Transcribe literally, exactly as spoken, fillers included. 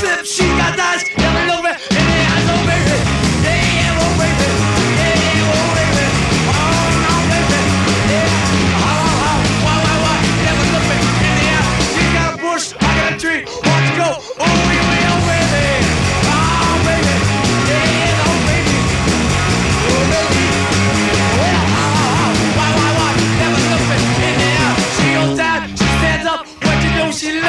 lips, she got eyes, never look me in the eyes, oh baby. Yeah, yeah, oh baby. Yeah, yeah, oh baby. Oh no, baby. Yeah. Oh, oh, oh. Why, why, why? Never look me in the eye. She got a bush, I got a tree. Watch it go. Oh, wee, wee, oh baby. Oh baby. Yeah, yeah, oh baby. Oh baby. Oh, oh, oh. Why, why, why? Never look me in the eye. She goes down, she stands up. What you do? She